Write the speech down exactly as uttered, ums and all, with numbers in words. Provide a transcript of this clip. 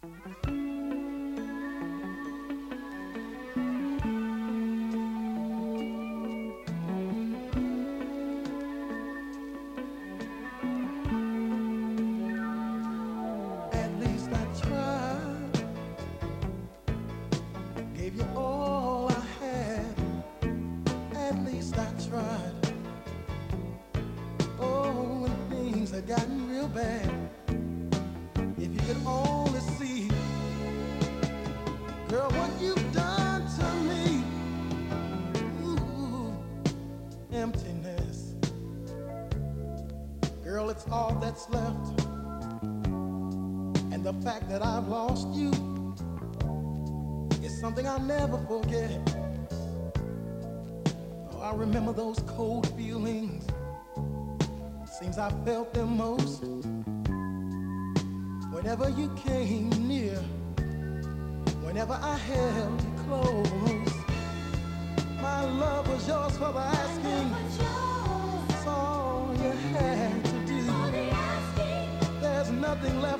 At least I tried, gave you all I had. At least I tried. Oh, when things had gotten real bad. If you could only see, girl, what you've done to me. Ooh, emptiness. Girl, it's all that's left. And the fact that I've lost you is something I'll never forget. Oh, I remember those cold feelings. Seems I felt them most whenever you came near, whenever I held you close. My love was yours for the asking.